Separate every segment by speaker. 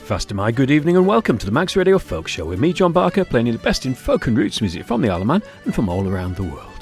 Speaker 1: breakfast, my good evening and welcome to the Manx Radio Folk Show with me, John Barker, playing you the best in folk and roots music from the Isle of Man and from all around the world.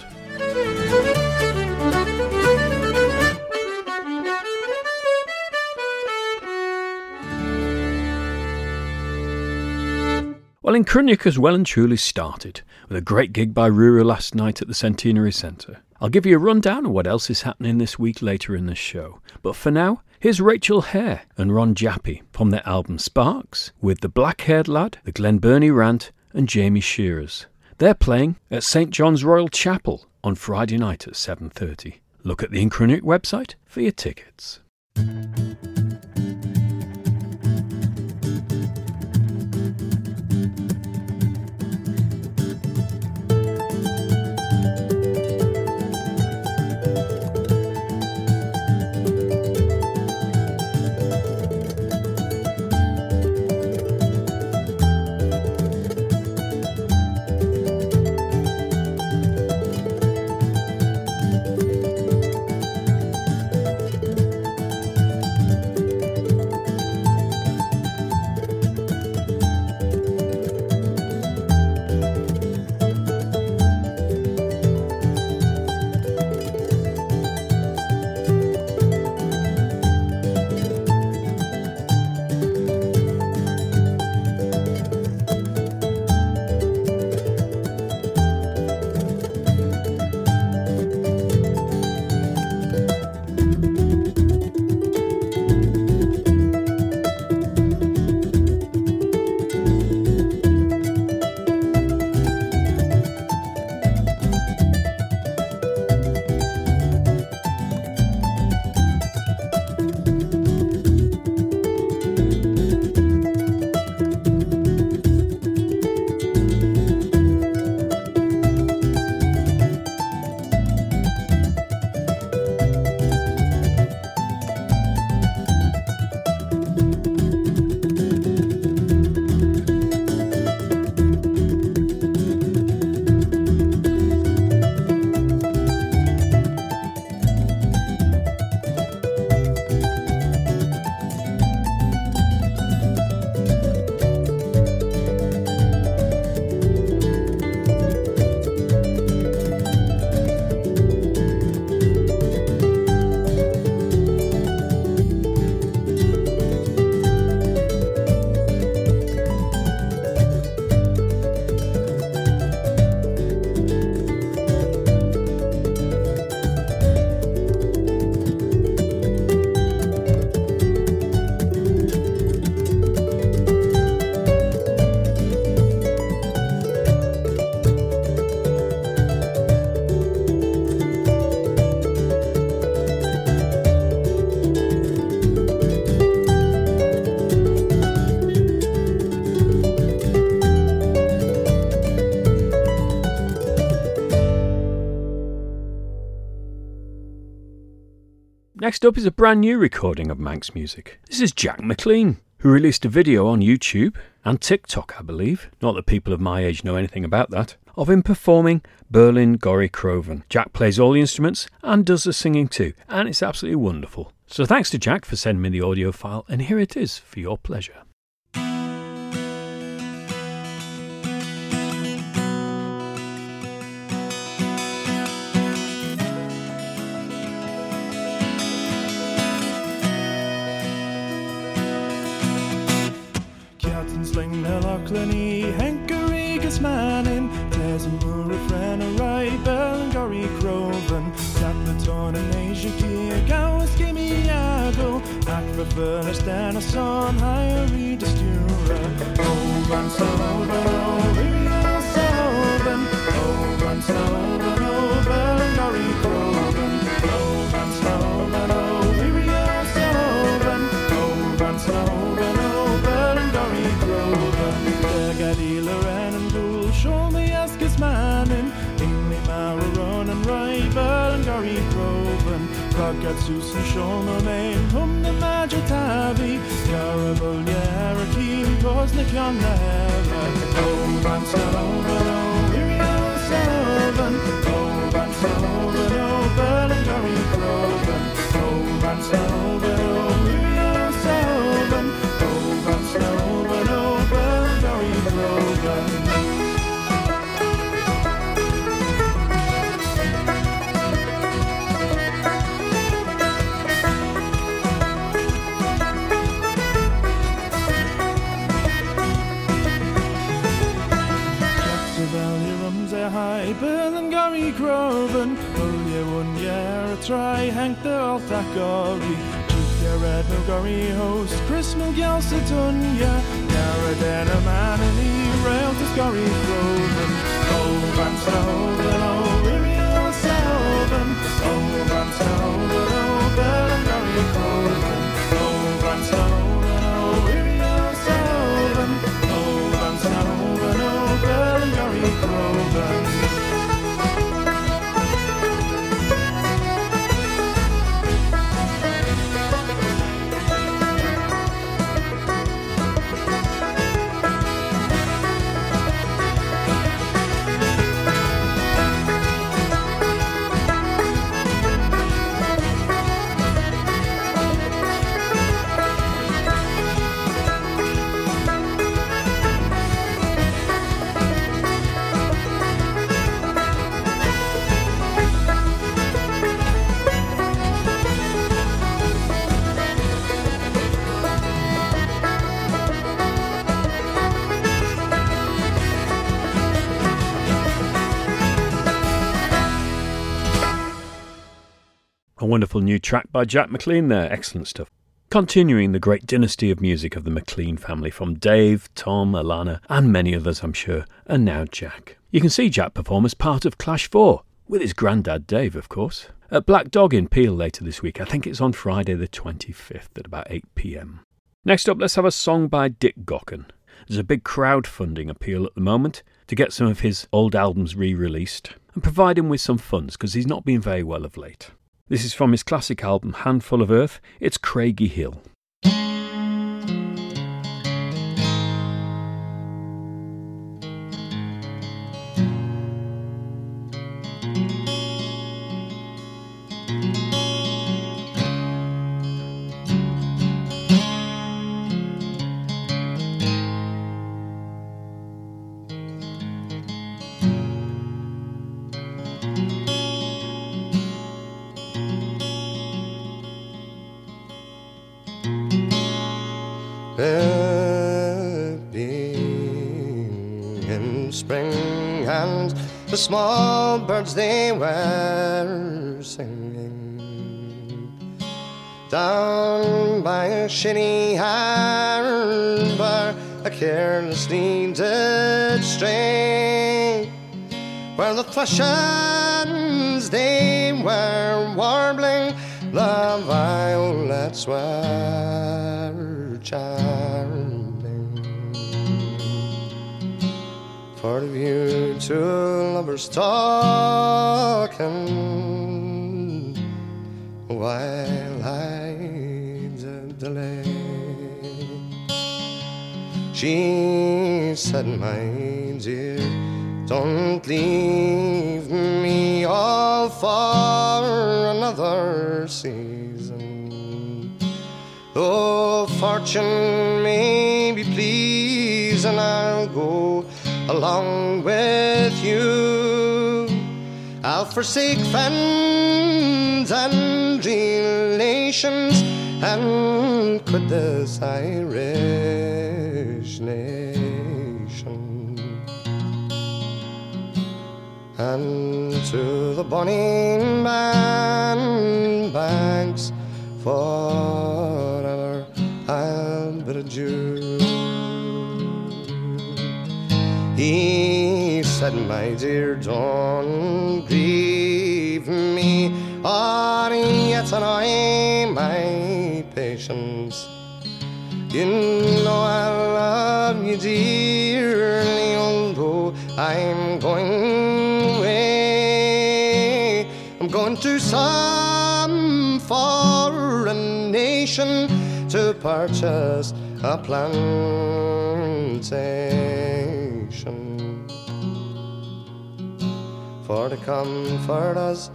Speaker 1: Well, Incrunic has well and truly started, with a great gig by Ruru last night at the Centenary Centre. I'll give you a rundown of what else is happening this week later in the show. But for now, here's Rachel Hare and Ron Jappy from their album Sparks, with the Black-Haired Lad, the Glen Burnie Rant and Jamie Shearers. They're playing at St John's Royal Chapel on Friday night at 7:30. Look at the Incrunic website for your tickets. Next up is a brand new recording of Manx music. This is Jack McLean, who released a video on YouTube and TikTok, I believe, not that people of my age know anything about that, of him performing Berlin Gorry Crovan. Jack plays all the instruments and does the singing too, and it's absolutely wonderful. So thanks to Jack for sending me the audio file, and here it is for your pleasure.
Speaker 2: Sling na Lochlanny, Henkeregus Manning, Tessin Murrafran, Arrai, Bellengory Crovan, Jack the Torn and Asia Gear, Gowas Gimme Yago, Akra Furnace, Dan a son, Higher Reed Stura, Oban Sullivan, Vivian Sullivan, Oban Sullivan, Bellengory Crovan, Oban Sullivan, Vivian Sullivan, Oban Sullivan. Gadila and Gould, show me Askis Manning, Ingley Mararon and Rival and Gary Crovan, Rocket Susan, show no name, Hum the Majatavi, Carabul Yarakim, Posnik on the Heaven, Oban Sullivan, Miriam Sullivan, Oban Sullivan, Bell and Gary Crovan, Oban Sullivan, Miriam Sullivan, Oban Sullivan. Roven, will ye one year a try, Hank the old Thackeray, Chief ya red Milgory host, Chris Milgalsa Dunya, Yara a man and he railed to Scorry Roven, oh, Van Snowden, oh, Miriam Selven, oh, Van Snowden, oh, Bell and Gary Roven, oh, Van Snowden, oh, Miriam Selven, oh, Van Snowden, oh, Bell and Gary Roven.
Speaker 1: A wonderful new track by Jack McLean there, excellent stuff. Continuing the great dynasty of music of the McLean family from Dave, Tom, Alana and many others I'm sure, and now Jack. You can see Jack perform as part of Clash 4, with his granddad Dave of course, at Black Dog in Peel later this week. I think it's on Friday the 25th at about 8 p.m. Next up, let's have a song by Dick Gaughan. There's a big crowdfunding appeal at the moment to get some of his old albums re-released and provide him with some funds because he's not been very well of late. This is from his classic album Handful of Earth. It's Craigie Hill.
Speaker 3: In spring and the small birds they were singing down by a shitty harbour, a carelessly did stray, where the thrushes they were warbling, the violets were charming. For the view two lovers talking while I did delay. She said, my dear, don't leave me all for another season. Though fortune may be pleased, and I'll go along with you. I'll forsake friends and relations and quit this Irish nation, and to the bonny man banks forever I'll bid adieu. He said, my dear, don't grieve me, or yet annoy my patience. You know I love you dearly, although I'm going away. I'm going to some foreign nation to purchase a plantation, for to comfort us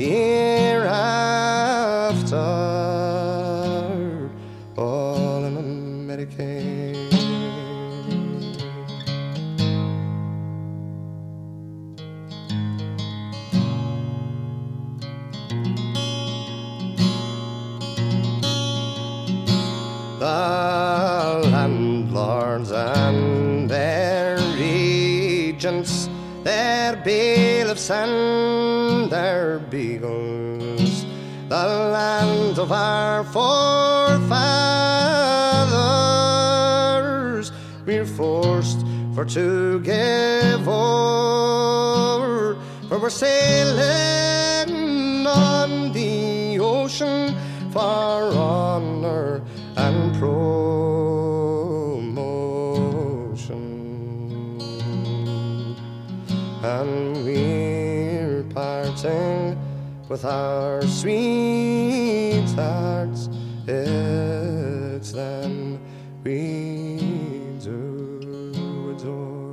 Speaker 3: hereafter, all in America. The landlords and their regents, their bailiffs and their our beagles, the land of our forefathers. We're forced for to give o'er, for we're sailing on the ocean for honor and promotion. And we're parting with our sweethearts, it's them we do adore.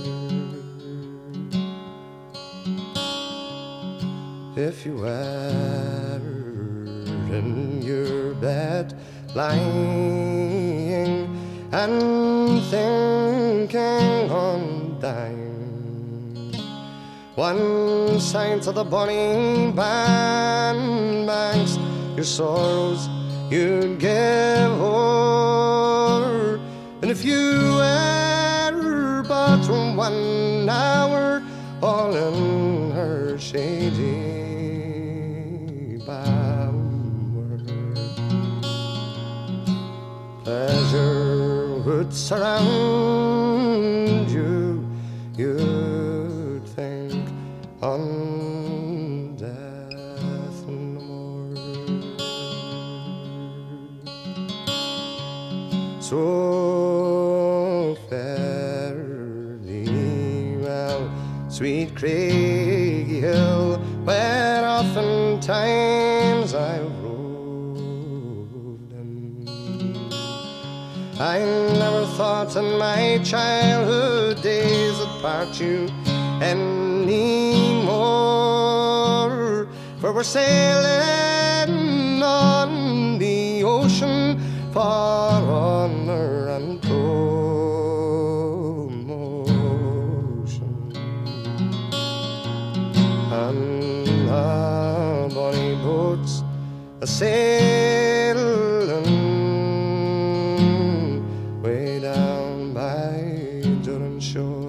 Speaker 3: If you were in your bed lying and thinking on dying, one side to the bonny banks, your sorrows you'd give o'er. And if you were but 1 hour all in her shady bower, pleasure would surround you, you'd think on death no more. So fare thee well, sweet Craigie Hill, where oftentimes I've roved in. I never thought in my childhood days I'd part you anymore, for we're sailing on the ocean for honor and promotion. And the bonny boats a-sailing way down by Durin shore.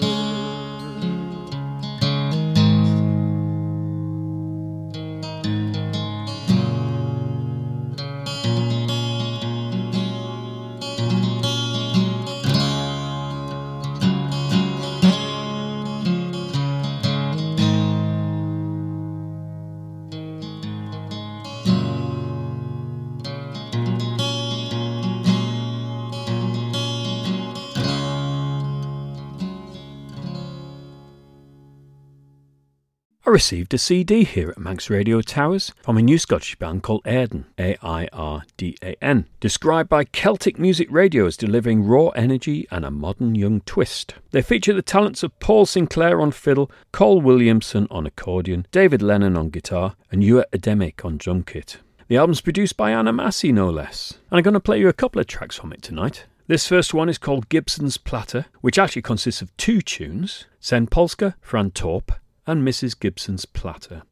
Speaker 1: I received a CD here at Manx Radio Towers from a new Scottish band called Airdan, A-I-R-D-A-N, described by Celtic Music Radio as delivering raw energy and a modern young twist. They feature the talents of Paul Sinclair on fiddle, Cole Williamson on accordion, David Lennon on guitar, and Ewa Ademic on drum kit. The album's produced by Anna Massey, no less, and I'm going to play you a couple of tracks from it tonight. This first one is called Gibson's Platter, which actually consists of 2 tunes, Sen Polska, Fran Torp, and Mrs. Gibson's Platter.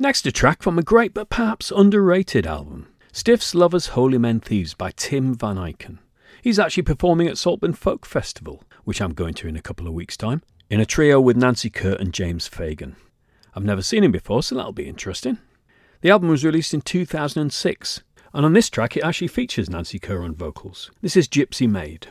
Speaker 1: Next, a track from a great but perhaps underrated album, Stiff's Lovers, Holy Men, Thieves by Tim Van Eycken. He's actually performing at Saltburn Folk Festival, which I'm going to in a couple of weeks' time, in a trio with Nancy Kerr and James Fagan. I've never seen him before, so that'll be interesting. The album was released in 2006, and on this track it actually features Nancy Kerr on vocals. This is Gypsy Maid.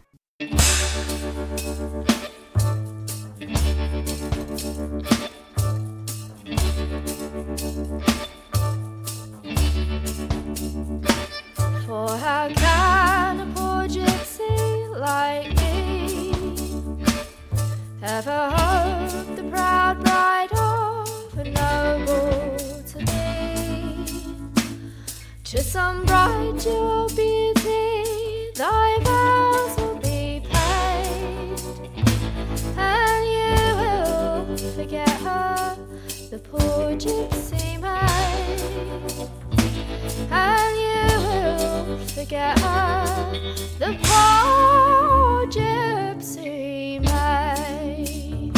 Speaker 4: For how can a poor gypsy like me ever hope the proud bride of a noble to be? To some bright jewel beauty thy vows will be paid, and you will forget her, the poor gypsy maid. And you will forget her, the poor gypsy maid.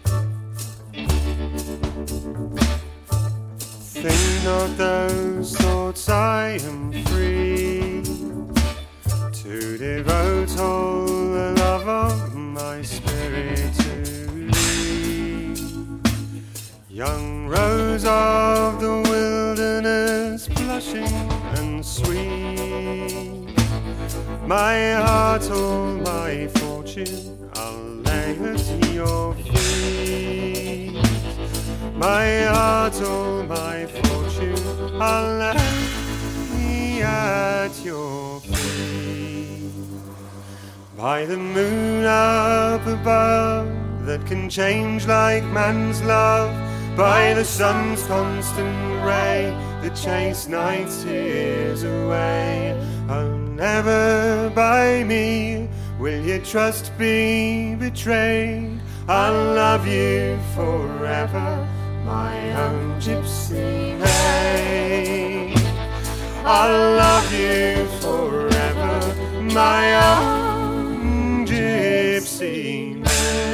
Speaker 3: Think not those thoughts I am free to devote all the love of my spirit to thee. Young rose of the wilderness, blushing and sweet, my heart, all my fortune, I'll lay at your feet. My heart, all my fortune, I'll lay at your feet. By the moon up above, that can change like man's love, by the sun's constant ray that chase night's tears away. Oh, never by me will your trust be betrayed. I'll love you forever, my own gypsy maid. I'll love you forever, my own gypsy maid.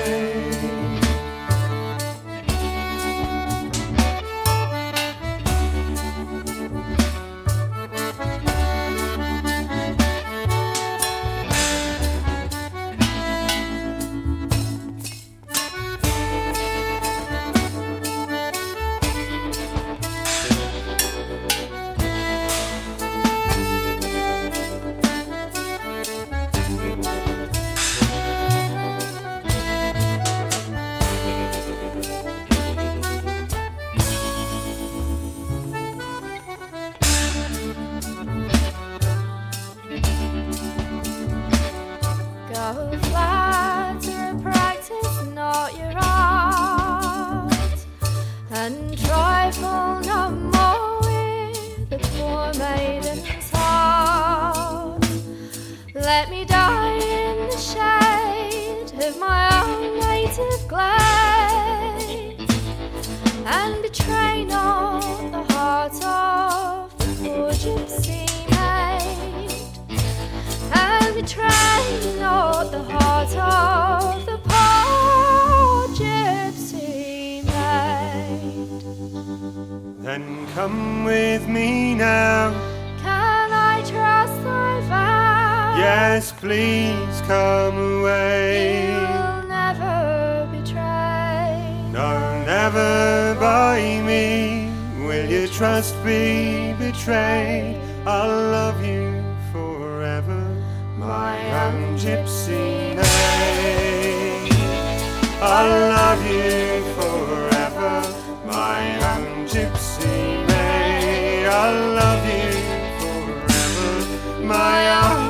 Speaker 4: Let me die in the shade of my own native glade, and betray not the heart of the poor gypsy maid, and betray not the heart of the poor gypsy maid.
Speaker 3: Then come with me now.
Speaker 4: Can I trust thy vow?
Speaker 3: Yes, please come away.
Speaker 4: You'll never betray.
Speaker 3: No, never by me will your trust be betrayed. I'll love you forever, my own gypsy maid. I'll love you forever, my own gypsy maid. I'll love you forever, my own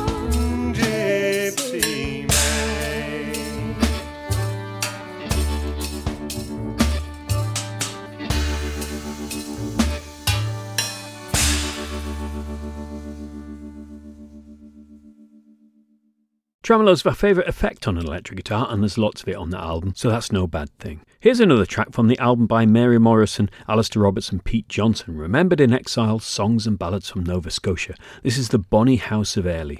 Speaker 1: Tremolo's my favourite effect on an electric guitar, and there's lots of it on that album, so that's no bad thing. Here's another track from the album by Mary Morrison, Alistair Roberts and Pete Johnson, Remembered in Exile, Songs and Ballads from Nova Scotia. This is the Bonny House of Airlie.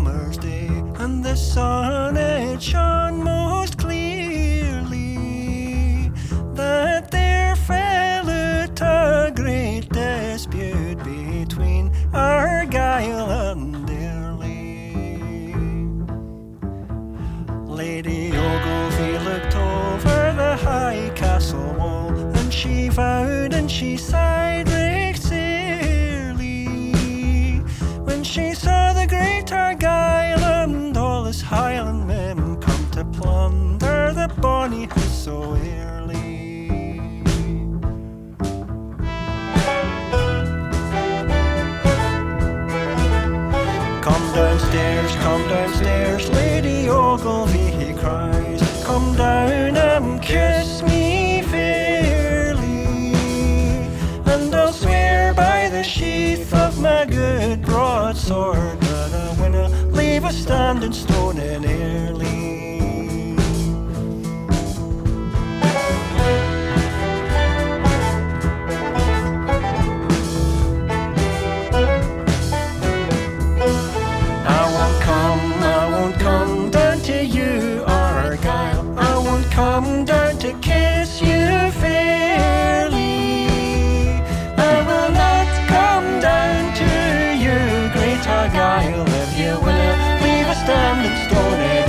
Speaker 5: summer's day, and the sun it shone most clearly, that there fell out a great dispute between Argyll and Airlie. Lady Ogilvy looked over the high castle wall, and she vowed and she sighed right severely when she saw the great Argyll and all his Highland men come to plunder the bonny house so early. Come downstairs, Lady Ogilvy, he cries, come down and kiss me fairly, and I'll swear by the sheath of my good broadsword that I winna leave a standing stone in Airlie. Come down to kiss you fairly. I will not come down to you, great Argyll, if you will leave a standing stone in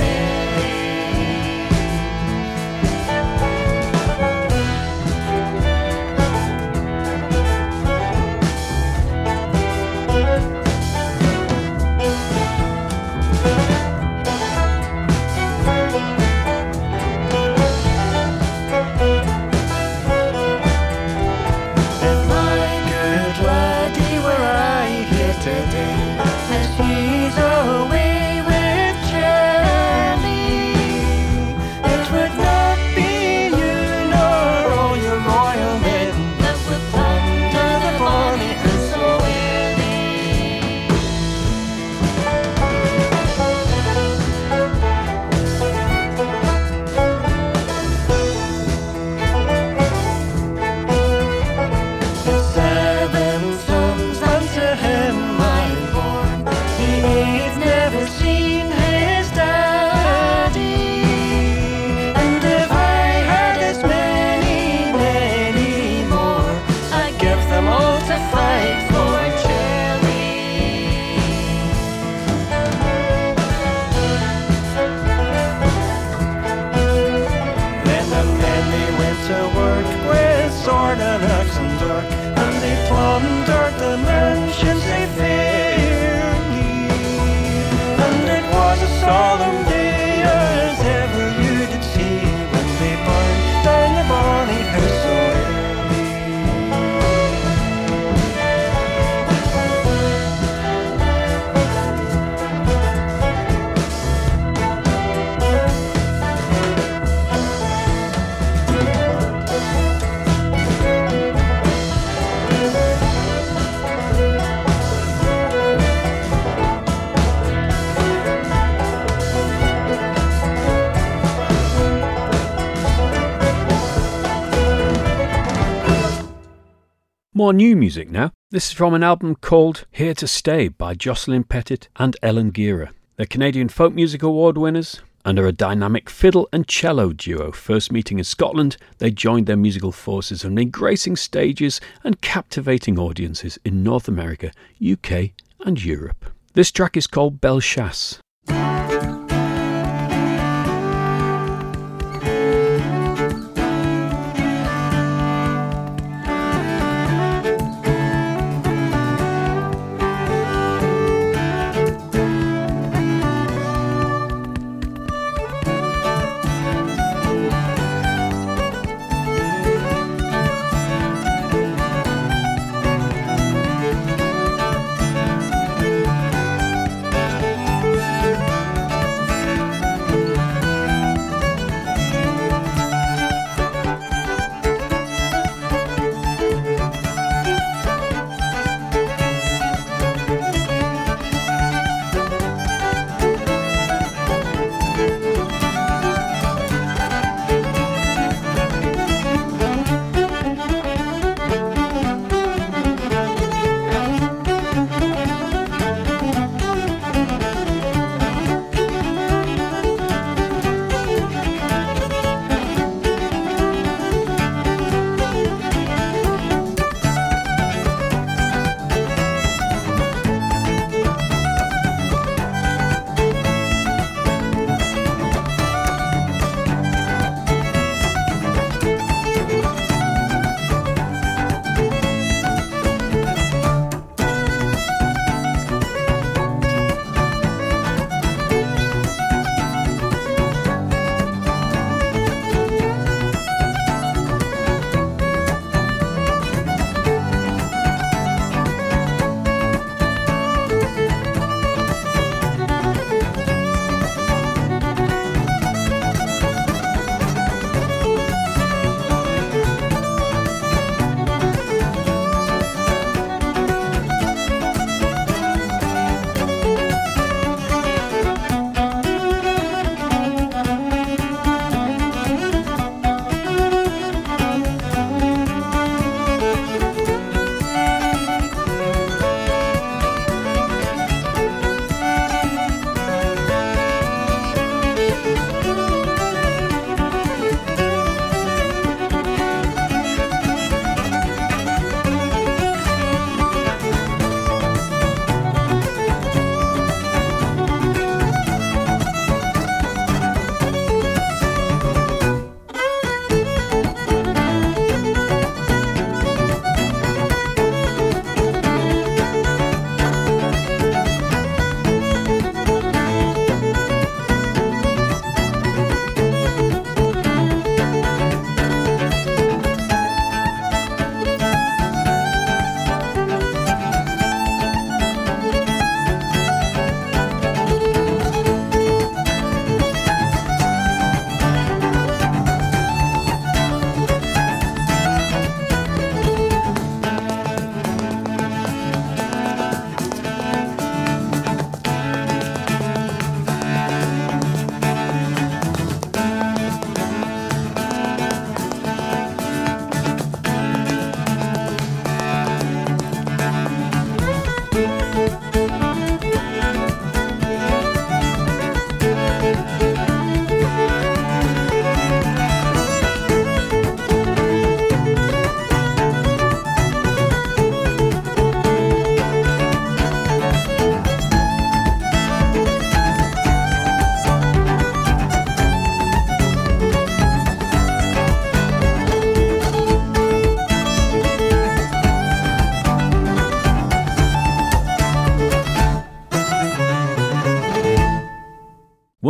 Speaker 1: More new music now. This is from an album called Here to Stay by Jocelyn Pettit and Ellen Gira. They're Canadian Folk Music Award winners and are a dynamic fiddle and cello duo. First meeting in Scotland, they joined their musical forces and been gracing stages and captivating audiences in North America, UK and Europe. This track is called Bellechasse.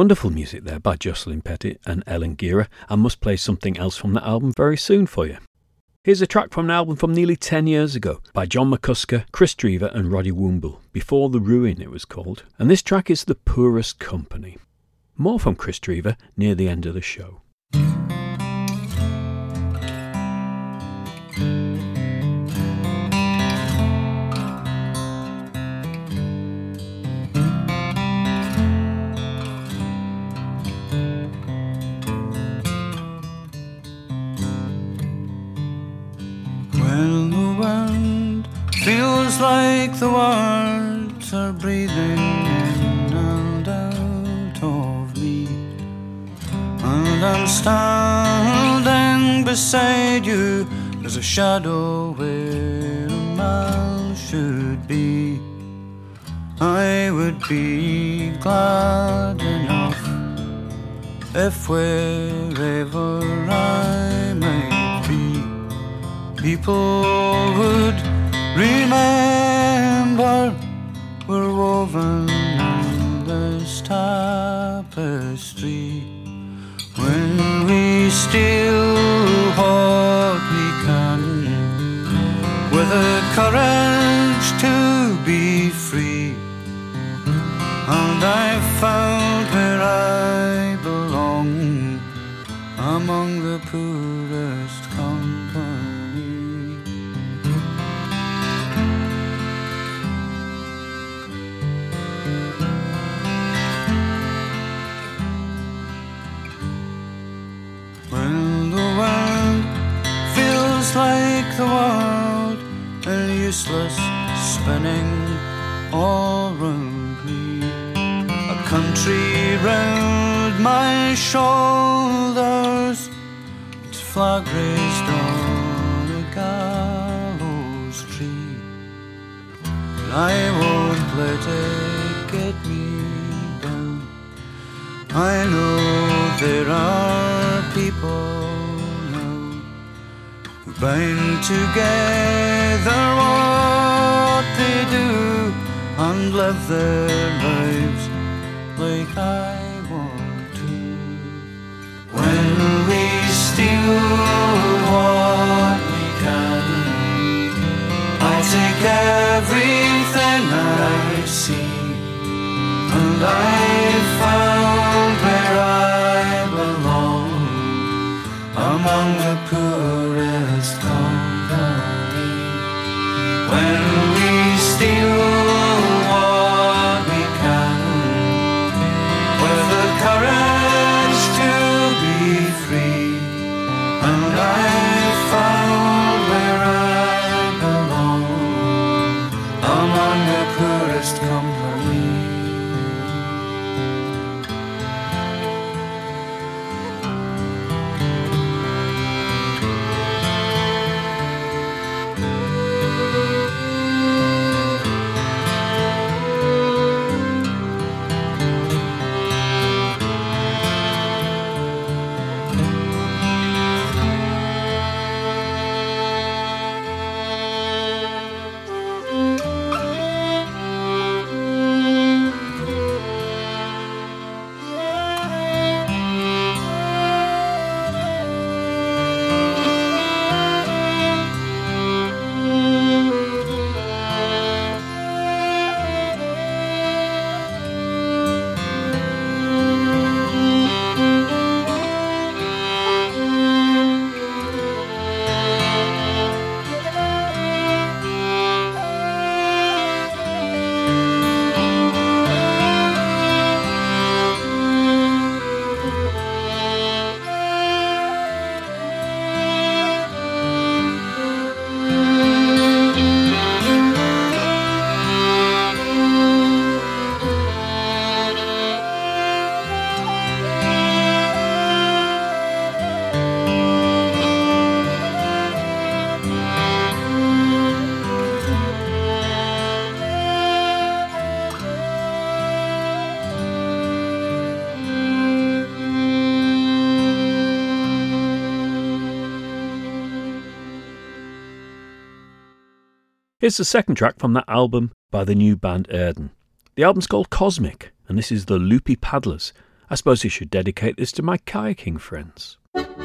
Speaker 1: Wonderful music there by Jocelyn Pettit and Ellen Gira, and must play something else from that album very soon for you. Here's a track from an album from nearly 10 years ago by John McCusker, Chris Drever and Roddy Woomble, Before the Ruin it was called, and this track is The Poorest Company. More from Chris Drever near the end of the show.
Speaker 6: Well, the world feels like the words are breathing in and out of me, and I'm standing beside you as a shadow where a man should be. I would be glad enough if wherever I might be, people would remember we're woven in this tapestry. When we steal what we can with the courage to be free, and I've found where I belong among the poorest company. When the world feels like the world and useless spinning all round me, a country round my shoulders, its flag raised on a gallows tree, but I won't let it get me down. I know there are people now who bind together what they do and live their lives like I want to. When we steal what we can, I take everything I see, and I found where I belong among the poorest company. When we steal what we can with the courage to be free, and I found where I belong among the poorest company.
Speaker 1: Here's the second track from that album by the new band Erden. The album's called Cosmic, and this is the Loopy Paddlers, I suppose I should dedicate this to my kayaking friends.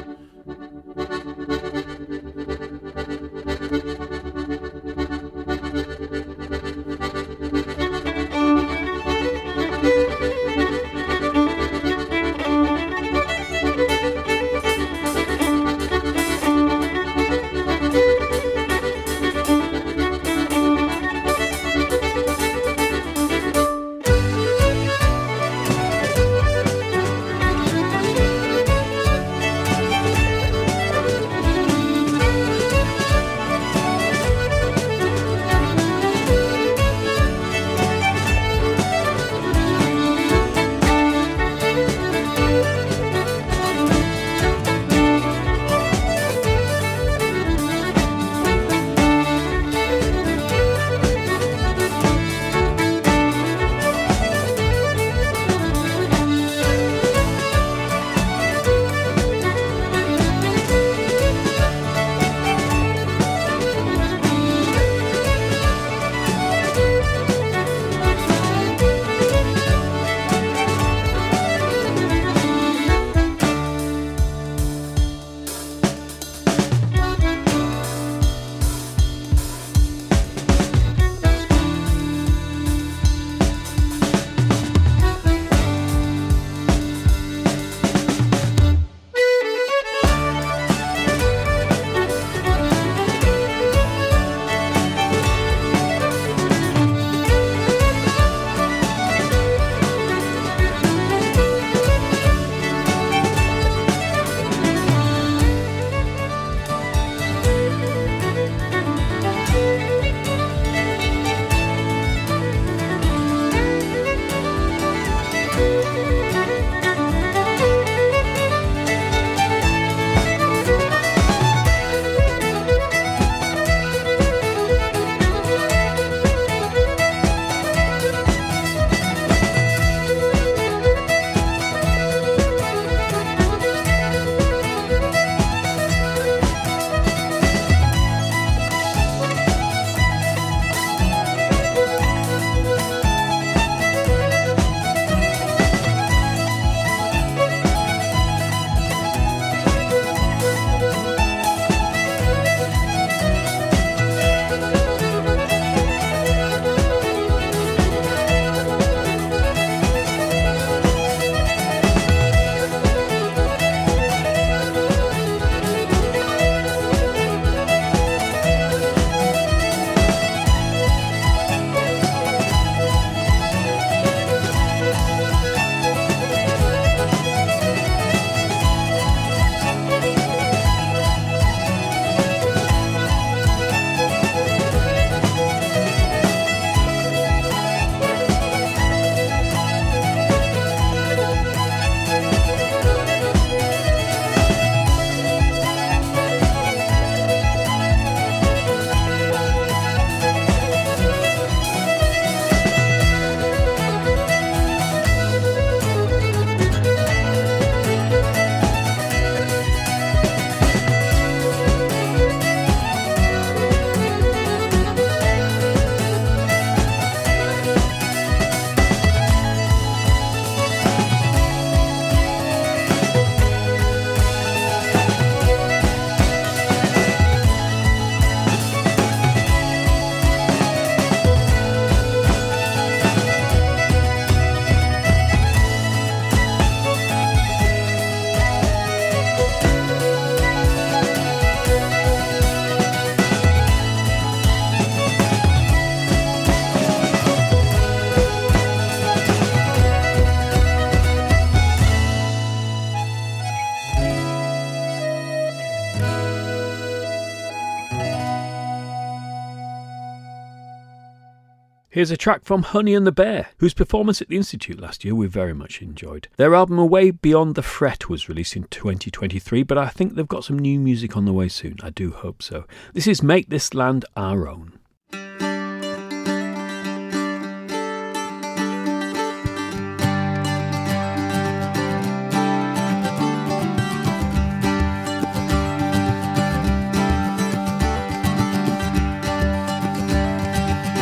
Speaker 1: Here's a track from Honey and the Bear, whose performance at the Institute last year we very much enjoyed. Their album Away Beyond the Fret was released in 2023, but I think they've got some new music on the way soon. I do hope so. This is Make This Land Our Own.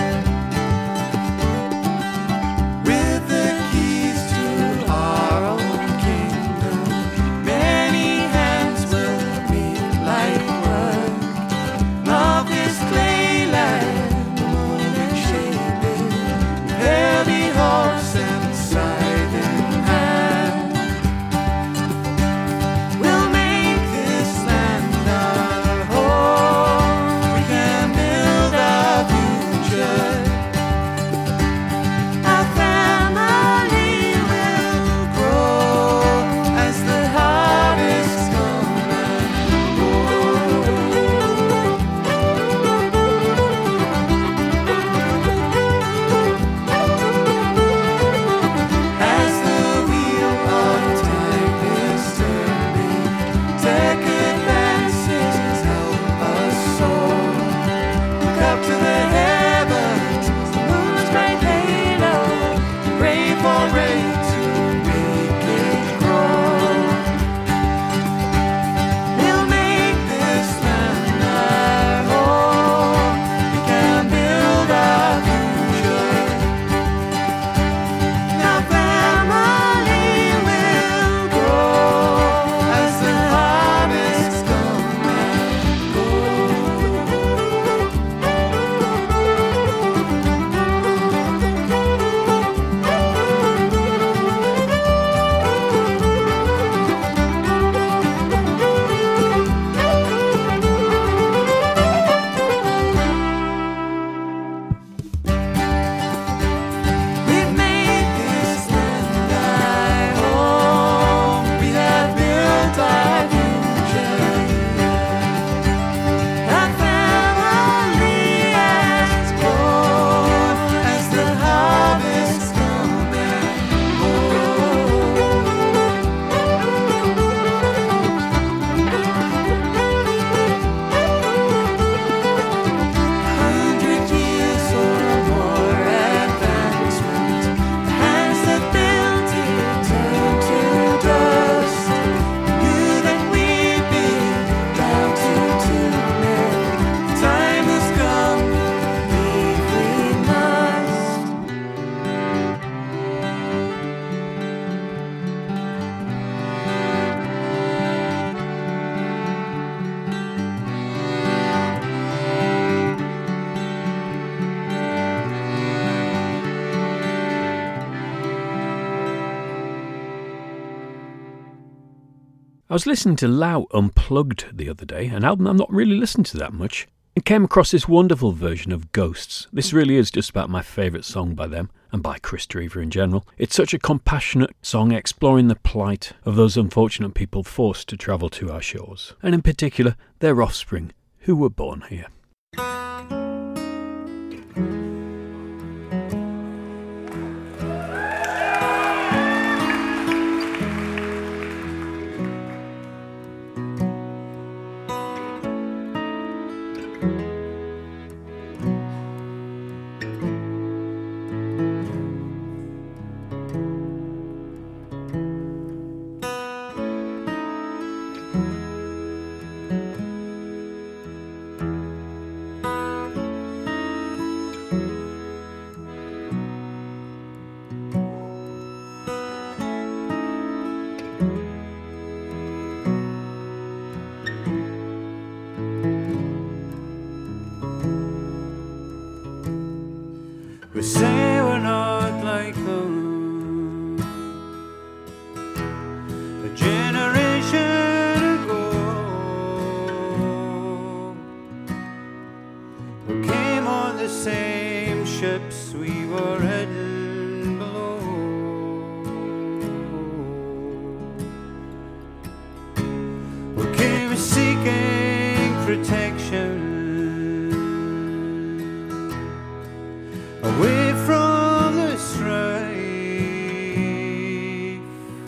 Speaker 3: With the keys to our own
Speaker 1: I was listening to Lau Unplugged the other day, an album I'm not really listening to that much, and came across this wonderful version of Ghosts. This really is just about my favourite song by them, and by Chris Drever in general. It's such a compassionate song exploring the plight of those unfortunate people forced to travel to our shores, and in particular their offspring, who were born here.
Speaker 6: We say we're not like them. A generation ago, we came on the same ships, we were heading below. We came seeking protection away from the strife,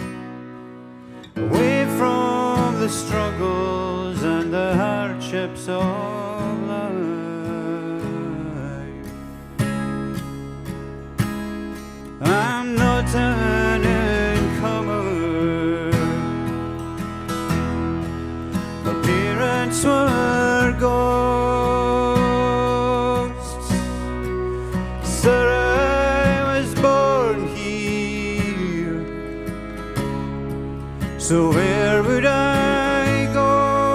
Speaker 6: away from the struggles and the hardships of life. I'm not an newcomer. My parents were gone. So where would I go?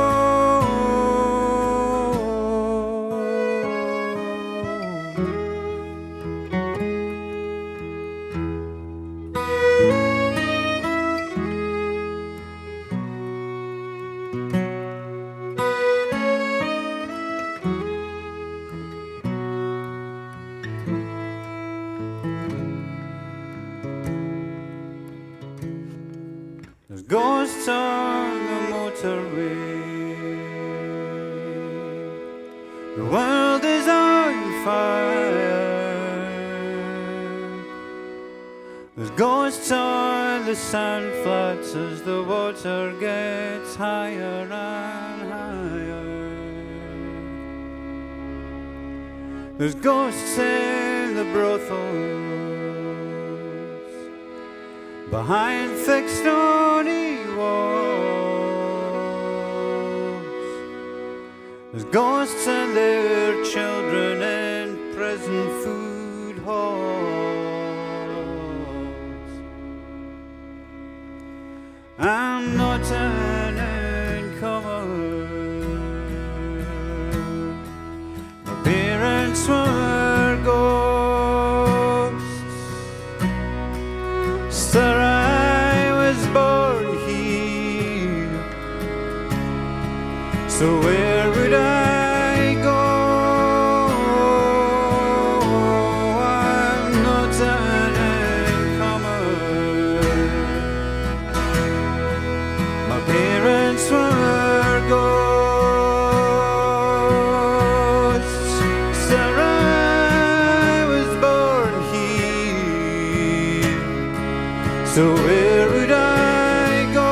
Speaker 6: There's ghosts on the motorway. The world is on fire. There's ghosts on the sand flats as the water gets higher and higher. There's ghosts in the brothels behind thick stony walls. There's ghosts and their children in prison food halls. I'm not an newcomer. My parents were ghosts. Sir, I was born here. So where would I go? I'm not an newcomer. My parents were ghosts. Sir, I was born here. So where would I go?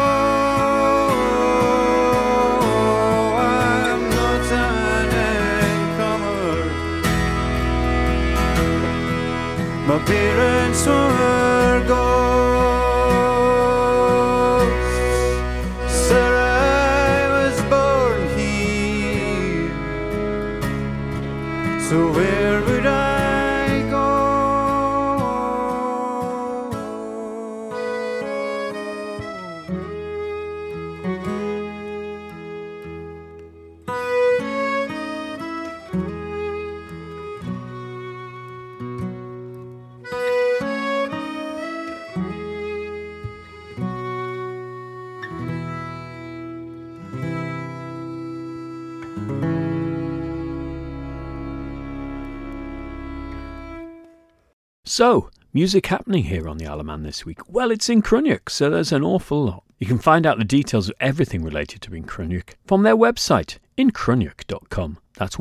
Speaker 6: I'm not an newcomer. My parents were ghosts. Sir, I was born here. So where would I go?
Speaker 1: So, music happening here on the Alaman this week. Well, it's in Cruinniuc, so there's an awful lot. You can find out the details of everything related to Incruniuc from their website, incruniuc.com. That's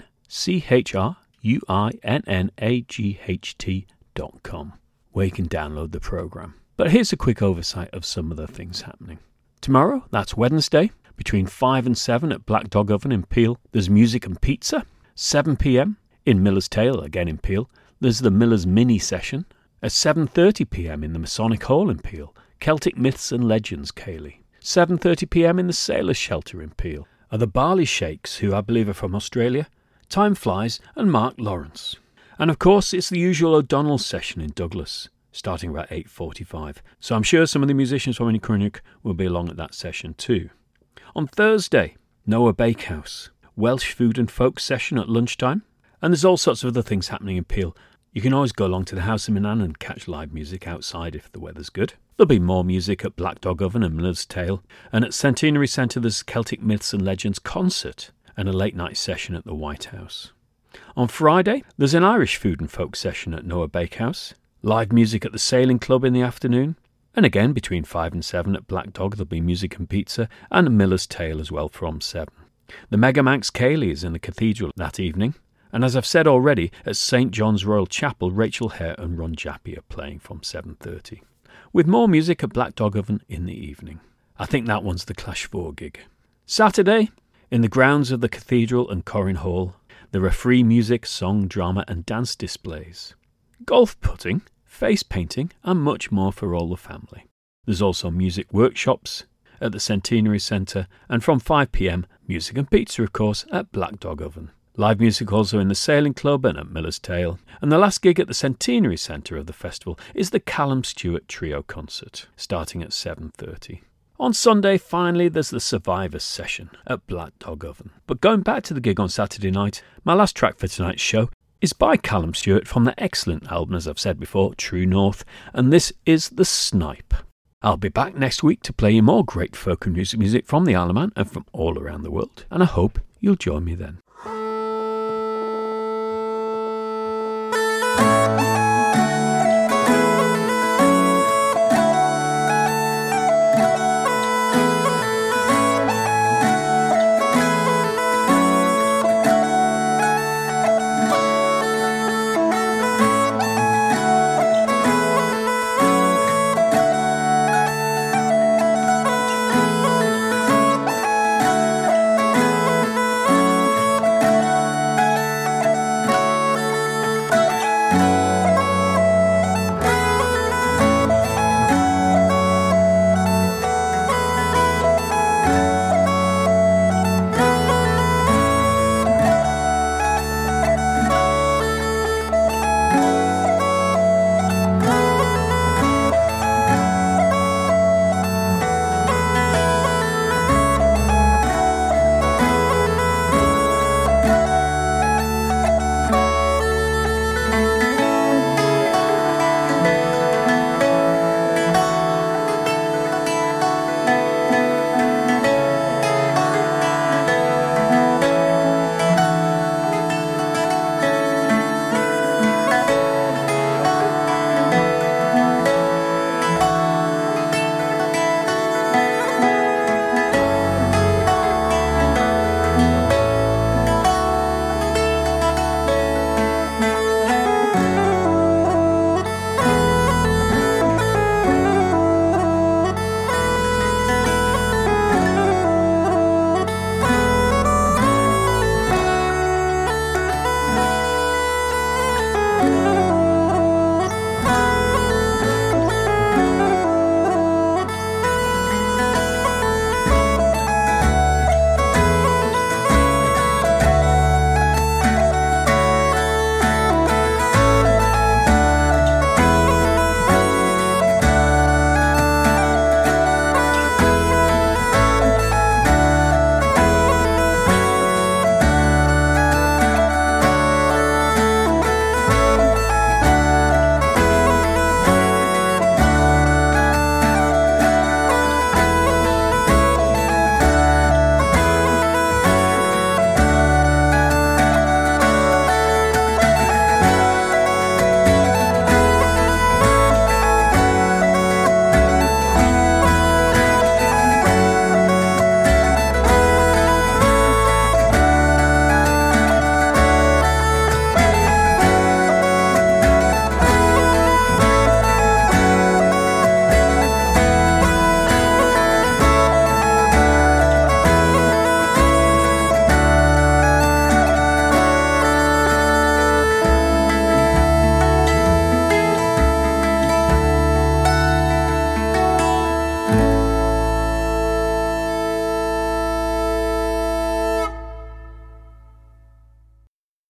Speaker 1: YNCHRUINNAGHT.com, where you can download the programme. But here's a quick oversight of some of the things happening. Tomorrow, that's Wednesday, between 5 and 7 at Black Dog Oven in Peel, there's music and pizza. 7 p.m. in Miller's Tale, again in Peel, there's the Miller's Mini Session. At 7:30 p.m. in the Masonic Hall in Peel, Celtic Myths and Legends Ceilidh. 7:30 p.m. in the Sailors' Shelter in Peel are the Barley Shakes, who I believe are from Australia, Time Flies and Mark Lawrence. And of course it's the usual O'Donnell session in Douglas, starting about 8:45. So I'm sure some of the musicians from Incruniuc will be along at that session too. On Thursday, Noah Bakehouse, Welsh Food and Folk session at lunchtime. And there's all sorts of other things happening in Peel. You can always go along to the House of Minan and catch live music outside if the weather's good. There'll be more music at Black Dog Oven and Miller's Tale. And at Centenary Centre there's Celtic Myths and Legends concert and a late night session at the White House. On Friday, there's an Irish Food and Folk session at Noah Bakehouse. Live music at the Sailing Club in the afternoon. And again, between 5 and 7 at Black Dog there'll be music and pizza and Miller's Tale as well from 7. The Megamanx Ceilidh is in the cathedral that evening. And as I've said already, at St John's Royal Chapel, Rachel Hare and Ron Jappy are playing from 7:30. With more music at Black Dog Oven in the evening. I think that one's the Clash 4 gig. Saturday, in the grounds of the Cathedral and Corrin Hall, there are free music, song, drama and dance displays. Golf putting, face painting and much more for all the family. There's also music workshops at the Centenary Centre and from 5 p.m, music and pizza of course at Black Dog Oven. Live music also in the Sailing Club and at Miller's Tale. And the last gig at the Centenary Centre of the festival is the Callum Stewart Trio concert, starting at 7:30. On Sunday, finally, there's the Survivors session at Black Dog Oven. But going back to the gig on Saturday night, my last track for tonight's show is by Callum Stewart from the excellent album, as I've said before, True North, and this is The Snipe. I'll be back next week to play you more great folk and music from the Alaman and from all around the world, and I hope you'll join me then.